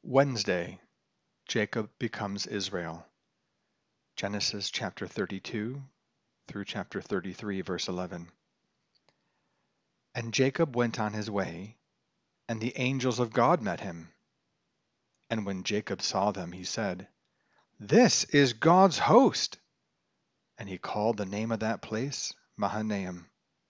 Wednesday, Jacob becomes Israel. Genesis chapter 32 through chapter 33, verse 11. And Jacob went on his way, and the angels of God met him. And when Jacob saw them, he said, "This is God's host." And he called the name of that place Mahanaim.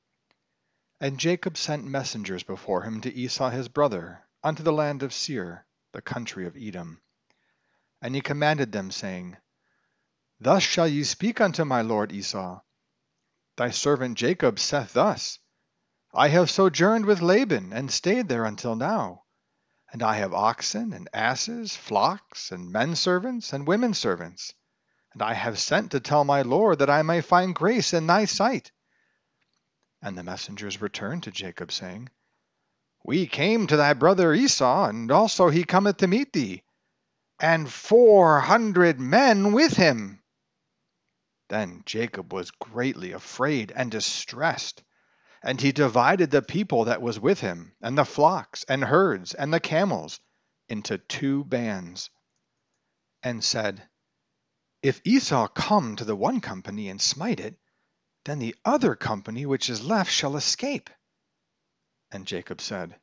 And Jacob sent messengers before him to Esau his brother, unto the land of Seir, the country of Edom. And he commanded them, saying, Thus shall ye speak unto my lord Esau. Thy servant Jacob saith thus, I have sojourned with Laban, and stayed there until now. And I have oxen, and asses, flocks, and men servants, and women servants. And I have sent to tell my lord that I may find grace in thy sight. And the messengers returned to Jacob, saying, We came to thy brother Esau, and also he cometh to meet thee, and 400 men with him. Then Jacob was greatly afraid and distressed. And he divided the people that was with him, and the flocks, and herds, and the camels, into 2 bands, and said, If Esau come to the one company and smite it, then the other company which is left shall escape. And Jacob said,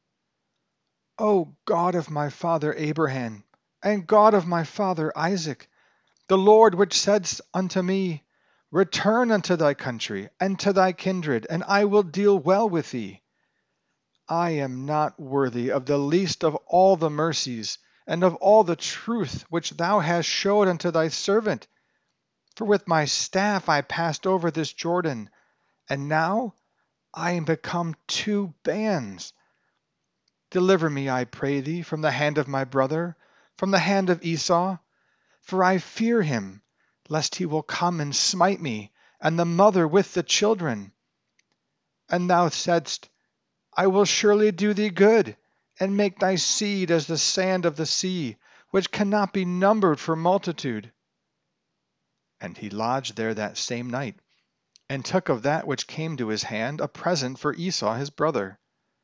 O God of my father Abraham, and God of my father Isaac, the Lord which saidst unto me, Return unto thy country, and to thy kindred, and I will deal well with thee. I am not worthy of the least of all the mercies, and of all the truth which thou hast showed unto thy servant. For with my staff I passed over this Jordan, and now I am become 2 bands. Deliver me, I pray thee, from the hand of my brother, from the hand of Esau, for I fear him, lest he will come and smite me, and the mother with the children. And thou saidst, I will surely do thee good, and make thy seed as the sand of the sea, which cannot be numbered for multitude. And he lodged there that same night, and took of that which came to his hand a present for Esau his brother,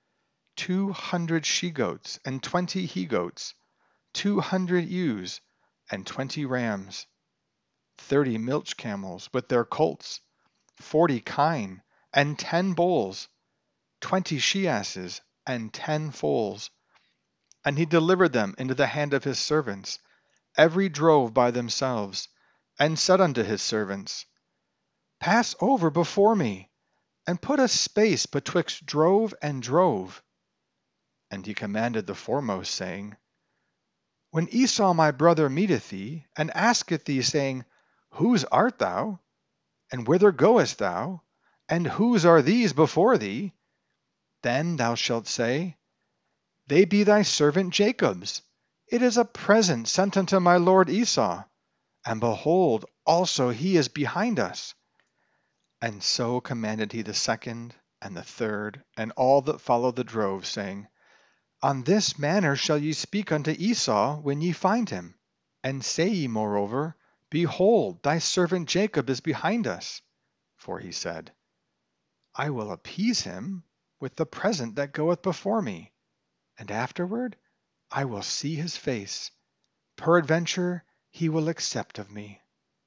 200 she-goats, and 20 he-goats, 200 ewes, and 20 rams, 30 milch camels with their colts, 40 kine, and 10 bulls, 20 she-asses, and 10 foals. And he delivered them into the hand of his servants, every drove by themselves, and said unto his servants, Pass over before me, and put a space betwixt drove and drove. And he commanded the foremost, saying, When Esau my brother meeteth thee, and asketh thee, saying, Whose art thou? And whither goest thou? And whose are these before thee? Then thou shalt say, They be thy servant Jacob's. It is a present sent unto my lord Esau. And behold, also he is behind us. And so commanded he the second, and the third, and all that followed the drove, saying, On this manner shall ye speak unto Esau when ye find him. And say ye moreover, Behold, thy servant Jacob is behind us. For he said, I will appease him with the present that goeth before me, and afterward I will see his face. Peradventure he will accept of me.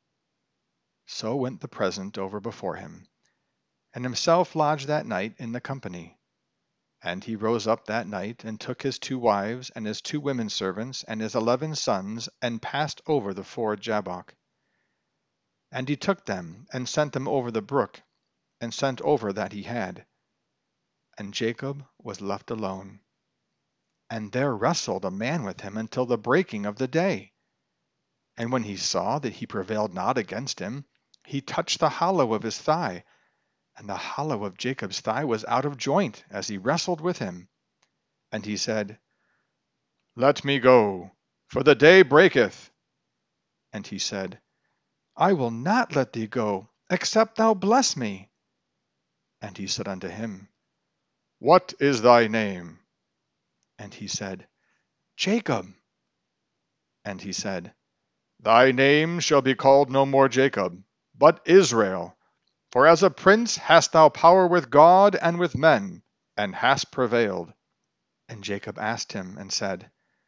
So went the present over before him, and himself lodged that night in the company. And he rose up that night, and took his 2 wives, and his 2 women servants, and his 11 sons, and passed over the ford Jabbok. And he took them, and sent them over the brook, and sent over that he had. And Jacob was left alone. And there wrestled a man with him until the breaking of the day. And when he saw that he prevailed not against him, he touched the hollow of his thigh, and the hollow of Jacob's thigh was out of joint as he wrestled with him. And he said, Let me go, for the day breaketh. And he said, I will not let thee go, except thou bless me. And he said unto him, What is thy name? And he said, Jacob. And he said, Thy name shall be called no more Jacob, but Israel. For as a prince hast thou power with God and with men, and hast prevailed. And Jacob asked him, and said,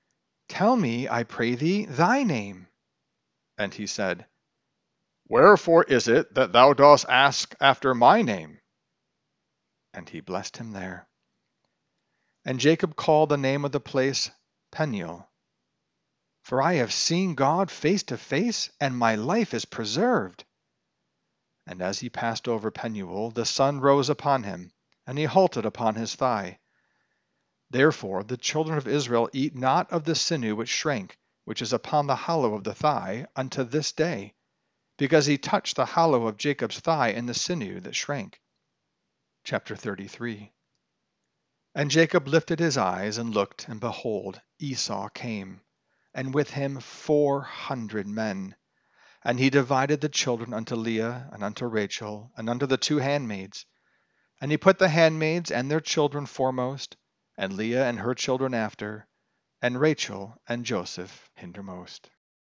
Tell me, I pray thee, thy name. And he said, Wherefore is it that thou dost ask after my name? And he blessed him there. And Jacob called the name of the place Peniel. For I have seen God face to face, and my life is preserved. And as he passed over Penuel, the sun rose upon him, and he halted upon his thigh. Therefore the children of Israel eat not of the sinew which shrank, which is upon the hollow of the thigh, unto this day, because he touched the hollow of Jacob's thigh and the sinew that shrank. Chapter 33. And Jacob lifted his eyes and looked, and behold, Esau came, and with him 400 men. And he divided the children unto Leah, and unto Rachel, and unto the 2 handmaids. And he put the handmaids and their children foremost, and Leah and her children after, and Rachel and Joseph hindermost.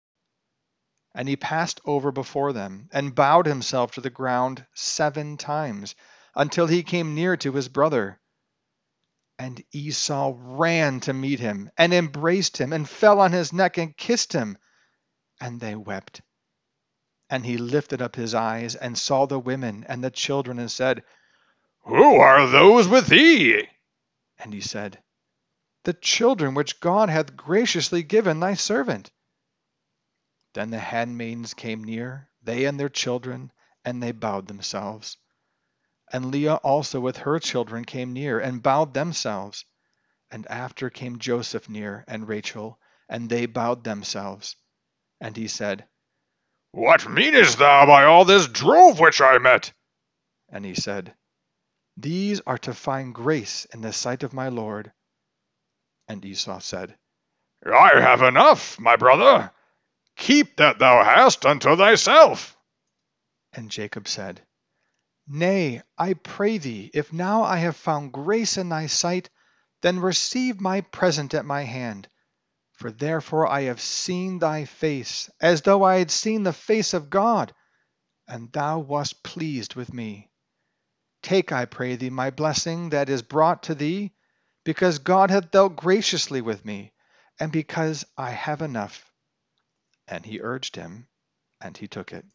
And he passed over before them, and bowed himself to the ground 7 times, until he came near to his brother. And Esau ran to meet him, and embraced him, and fell on his neck, and kissed him. And they wept. And he lifted up his eyes, and saw the women and the children, and said, Who are those with thee? And he said, The children which God hath graciously given thy servant. Then the handmaidens came near, they and their children, and they bowed themselves. And Leah also with her children came near, and bowed themselves. And after came Joseph near, and Rachel, and they bowed themselves. And he said, What meanest thou by all this drove which I met? And he said, These are to find grace in the sight of my Lord. And Esau said, I have enough, my brother. Keep that thou hast unto thyself. And Jacob said, Nay, I pray thee, if now I have found grace in thy sight, then receive my present at my hand. For therefore I have seen thy face, as though I had seen the face of God, and thou wast pleased with me. Take, I pray thee, my blessing that is brought to thee, because God hath dealt graciously with me, and because I have enough. And he urged him, and he took it.